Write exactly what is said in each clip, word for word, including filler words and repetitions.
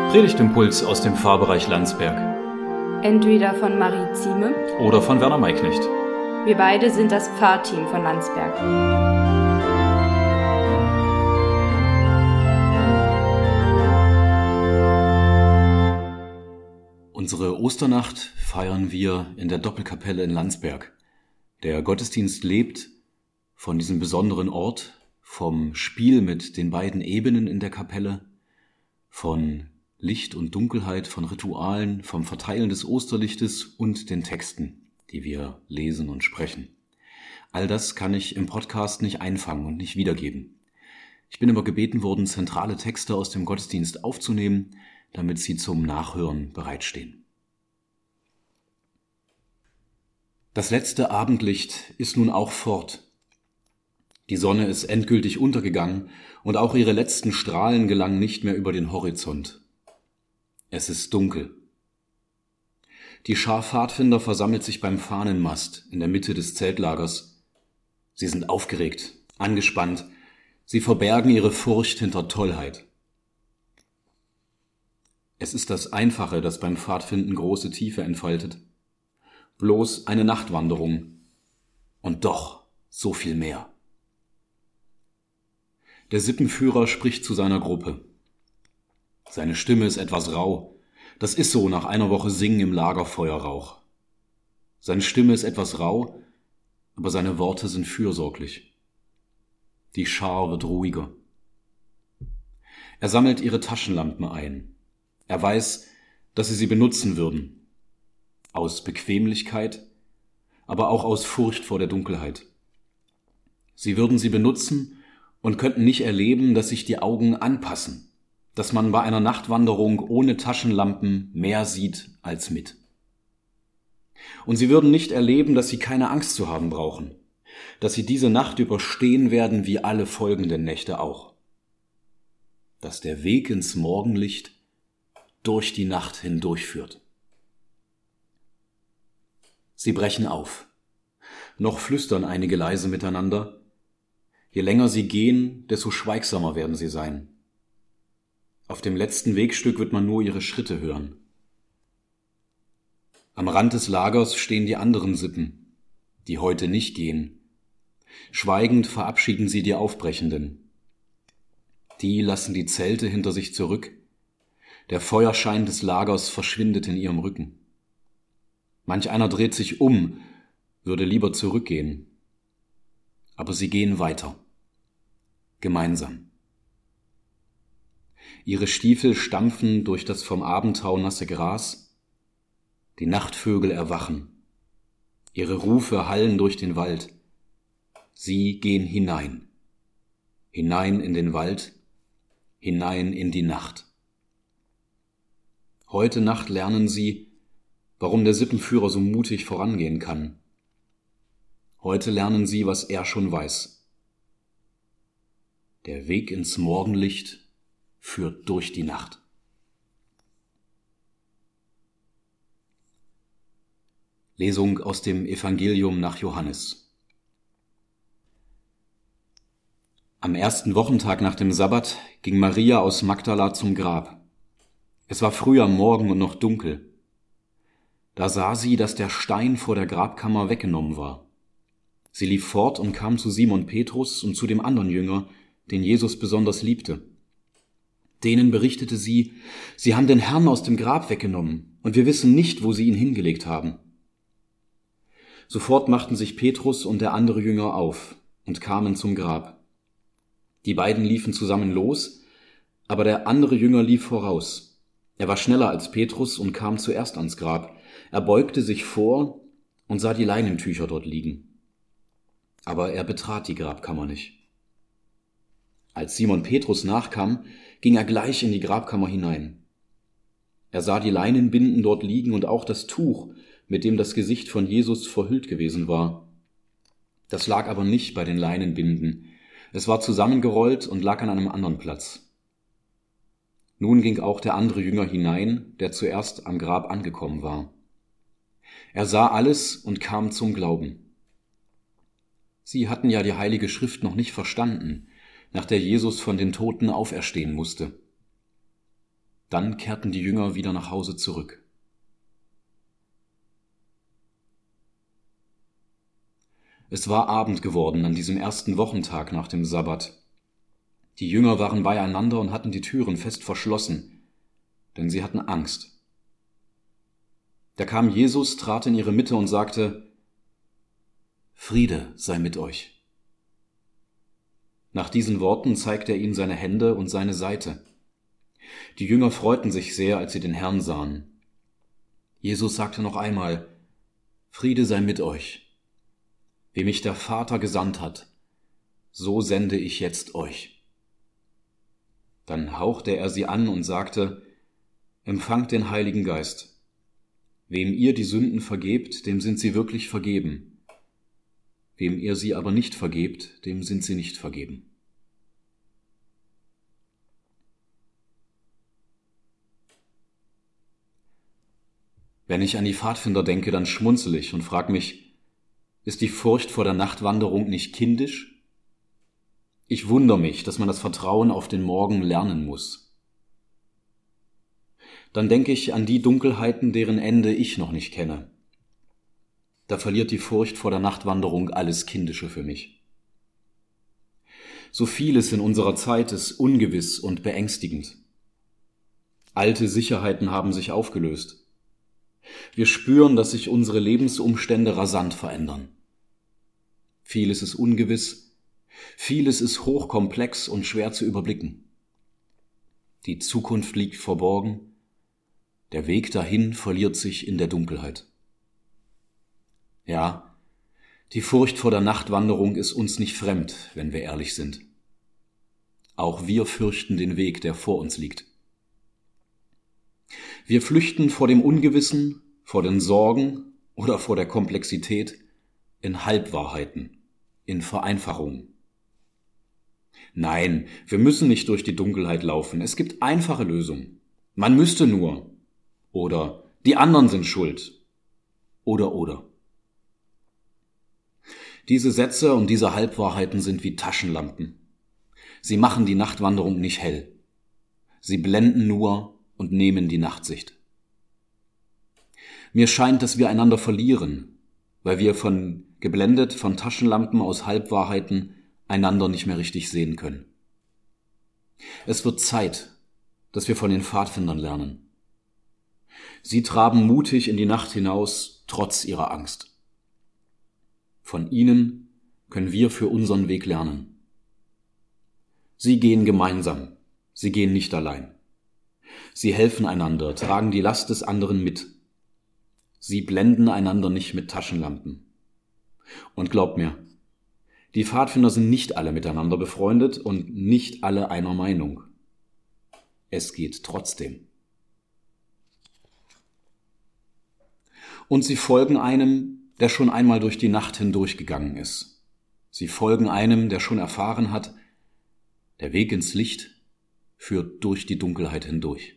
Predigtimpuls aus dem Pfarrbereich Landsberg. Entweder von Marie Zieme Oder von Werner Maiknecht. Wir beide sind das Pfarrteam von Landsberg. Unsere Osternacht feiern wir in der Doppelkapelle in Landsberg. Der Gottesdienst lebt von diesem besonderen Ort, vom Spiel mit den beiden Ebenen in der Kapelle, von Licht und Dunkelheit, von Ritualen, vom Verteilen des Osterlichtes und den Texten, die wir lesen und sprechen. All das kann ich im Podcast nicht einfangen und nicht wiedergeben. Ich bin aber gebeten worden, zentrale Texte aus dem Gottesdienst aufzunehmen, damit sie zum Nachhören bereitstehen. Das letzte Abendlicht ist nun auch fort. Die Sonne ist endgültig untergegangen und auch ihre letzten Strahlen gelangen nicht mehr über den Horizont. Es ist dunkel. Die Schar Pfadfinder versammelt sich beim Fahnenmast in der Mitte des Zeltlagers. Sie sind aufgeregt, angespannt. Sie verbergen ihre Furcht hinter Tollheit. Es ist das Einfache, das beim Pfadfinden große Tiefe entfaltet. Bloß eine Nachtwanderung. Und doch so viel mehr. Der Sippenführer spricht zu seiner Gruppe. Seine Stimme ist etwas rau. Das ist so nach einer Woche Singen im Lagerfeuerrauch. Seine Stimme ist etwas rau, aber seine Worte sind fürsorglich. Die Schar wird ruhiger. Er sammelt ihre Taschenlampen ein. Er weiß, dass sie sie benutzen würden. Aus Bequemlichkeit, aber auch aus Furcht vor der Dunkelheit. Sie würden sie benutzen und könnten nicht erleben, dass sich die Augen anpassen, dass man bei einer Nachtwanderung ohne Taschenlampen mehr sieht als mit. Und sie würden nicht erleben, dass sie keine Angst zu haben brauchen, dass sie diese Nacht überstehen werden wie alle folgenden Nächte auch. Dass der Weg ins Morgenlicht durch die Nacht hindurchführt. Sie brechen auf. Noch flüstern einige leise miteinander. Je länger sie gehen, desto schweigsamer werden sie sein. Auf dem letzten Wegstück wird man nur ihre Schritte hören. Am Rand des Lagers stehen die anderen Sippen, die heute nicht gehen. Schweigend verabschieden sie die Aufbrechenden. Die lassen die Zelte hinter sich zurück. Der Feuerschein des Lagers verschwindet in ihrem Rücken. Manch einer dreht sich um, würde lieber zurückgehen. Aber sie gehen weiter. Gemeinsam. Ihre Stiefel stampfen durch das vom Abendtau nasse Gras. Die Nachtvögel erwachen. Ihre Rufe hallen durch den Wald. Sie gehen hinein. Hinein in den Wald. Hinein in die Nacht. Heute Nacht lernen sie, warum der Sippenführer so mutig vorangehen kann. Heute lernen sie, was er schon weiß. Der Weg ins Morgenlicht führt durch die Nacht. Lesung aus dem Evangelium nach Johannes. Am ersten Wochentag nach dem Sabbat ging Maria aus Magdala zum Grab. Es war früh am Morgen und noch dunkel. Da sah sie, dass der Stein vor der Grabkammer weggenommen war. Sie lief fort und kam zu Simon Petrus und zu dem anderen Jünger, den Jesus besonders liebte. Denen berichtete sie, sie haben den Herrn aus dem Grab weggenommen und wir wissen nicht, wo sie ihn hingelegt haben. Sofort machten sich Petrus und der andere Jünger auf und kamen zum Grab. Die beiden liefen zusammen los, aber der andere Jünger lief voraus. Er war schneller als Petrus und kam zuerst ans Grab. Er beugte sich vor und sah die Leinentücher dort liegen. Aber er betrat die Grabkammer nicht. Als Simon Petrus nachkam, ging er gleich in die Grabkammer hinein. Er sah die Leinenbinden dort liegen und auch das Tuch, mit dem das Gesicht von Jesus verhüllt gewesen war. Das lag aber nicht bei den Leinenbinden. Es war zusammengerollt und lag an einem anderen Platz. Nun ging auch der andere Jünger hinein, der zuerst am Grab angekommen war. Er sah alles und kam zum Glauben. Sie hatten ja die Heilige Schrift noch nicht verstanden, nach der Jesus von den Toten auferstehen musste. Dann kehrten die Jünger wieder nach Hause zurück. Es war Abend geworden an diesem ersten Wochentag nach dem Sabbat. Die Jünger waren beieinander und hatten die Türen fest verschlossen, denn sie hatten Angst. Da kam Jesus, trat in ihre Mitte und sagte: Friede sei mit euch. Nach diesen Worten zeigte er ihnen seine Hände und seine Seite. Die Jünger freuten sich sehr, als sie den Herrn sahen. Jesus sagte noch einmal: Friede sei mit euch. Wie mich der Vater gesandt hat, so sende ich jetzt euch. Dann hauchte er sie an und sagte: Empfangt den Heiligen Geist. Wem ihr die Sünden vergebt, dem sind sie wirklich vergeben. Wem ihr sie aber nicht vergebt, dem sind sie nicht vergeben. Wenn ich an die Pfadfinder denke, dann schmunzel ich und frage mich: Ist die Furcht vor der Nachtwanderung nicht kindisch? Ich wundere mich, dass man das Vertrauen auf den Morgen lernen muss. Dann denke ich an die Dunkelheiten, deren Ende ich noch nicht kenne. Da verliert die Furcht vor der Nachtwanderung alles Kindische für mich. So vieles in unserer Zeit ist ungewiss und beängstigend. Alte Sicherheiten haben sich aufgelöst. Wir spüren, dass sich unsere Lebensumstände rasant verändern. Vieles ist ungewiss, vieles ist hochkomplex und schwer zu überblicken. Die Zukunft liegt verborgen, der Weg dahin verliert sich in der Dunkelheit. Ja, die Furcht vor der Nachtwanderung ist uns nicht fremd, wenn wir ehrlich sind. Auch wir fürchten den Weg, der vor uns liegt. Wir flüchten vor dem Ungewissen, vor den Sorgen oder vor der Komplexität in Halbwahrheiten, in Vereinfachungen. Nein, wir müssen nicht durch die Dunkelheit laufen. Es gibt einfache Lösungen. Man müsste nur. Oder die anderen sind schuld. Oder, oder. Diese Sätze und diese Halbwahrheiten sind wie Taschenlampen. Sie machen die Nachtwanderung nicht hell. Sie blenden nur und nehmen die Nachtsicht. Mir scheint, dass wir einander verlieren, weil wir von geblendet von Taschenlampen aus Halbwahrheiten einander nicht mehr richtig sehen können. Es wird Zeit, dass wir von den Pfadfindern lernen. Sie traben mutig in die Nacht hinaus, trotz ihrer Angst. Von ihnen können wir für unseren Weg lernen. Sie gehen gemeinsam, sie gehen nicht allein. Sie helfen einander, tragen die Last des anderen mit. Sie blenden einander nicht mit Taschenlampen. Und glaubt mir, die Pfadfinder sind nicht alle miteinander befreundet und nicht alle einer Meinung. Es geht trotzdem. Und sie folgen einem, der schon einmal durch die Nacht hindurchgegangen ist. Sie folgen einem, der schon erfahren hat, der Weg ins Licht führt durch die Dunkelheit hindurch.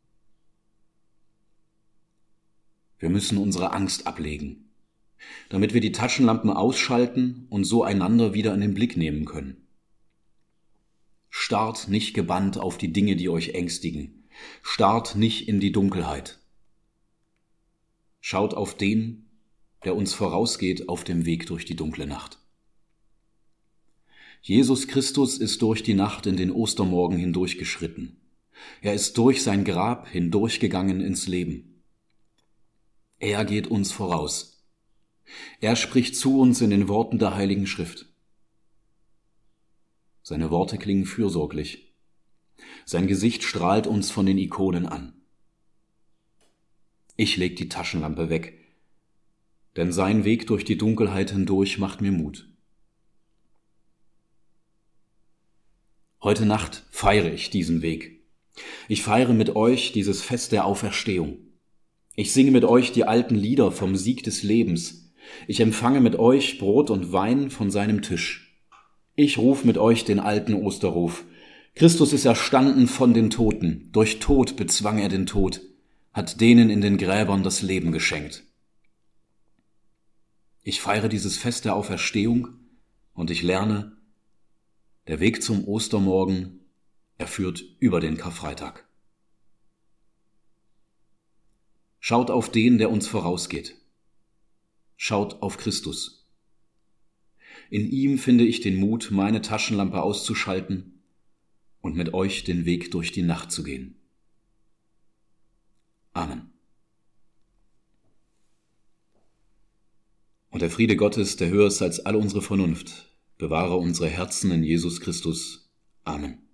Wir müssen unsere Angst ablegen, damit wir die Taschenlampen ausschalten und so einander wieder in den Blick nehmen können. Starrt nicht gebannt auf die Dinge, die euch ängstigen. Starrt nicht in die Dunkelheit. Schaut auf den, der uns vorausgeht auf dem Weg durch die dunkle Nacht. Jesus Christus ist durch die Nacht in den Ostermorgen hindurchgeschritten. Er ist durch sein Grab hindurchgegangen ins Leben. Er geht uns voraus. Er spricht zu uns in den Worten der Heiligen Schrift. Seine Worte klingen fürsorglich. Sein Gesicht strahlt uns von den Ikonen an. Ich leg die Taschenlampe weg, denn sein Weg durch die Dunkelheit hindurch macht mir Mut. Heute Nacht feiere ich diesen Weg. Ich feiere mit euch dieses Fest der Auferstehung. Ich singe mit euch die alten Lieder vom Sieg des Lebens. Ich empfange mit euch Brot und Wein von seinem Tisch. Ich rufe mit euch den alten Osterruf. Christus ist erstanden von den Toten. Durch Tod bezwang er den Tod, hat denen in den Gräbern das Leben geschenkt. Ich feiere dieses Fest der Auferstehung und ich lerne, der Weg zum Ostermorgen, er führt über den Karfreitag. Schaut auf den, der uns vorausgeht. Schaut auf Christus. In ihm finde ich den Mut, meine Taschenlampe auszuschalten und mit euch den Weg durch die Nacht zu gehen. Amen. Und der Friede Gottes, der höher ist als all unsere Vernunft, bewahre unsere Herzen in Jesus Christus. Amen.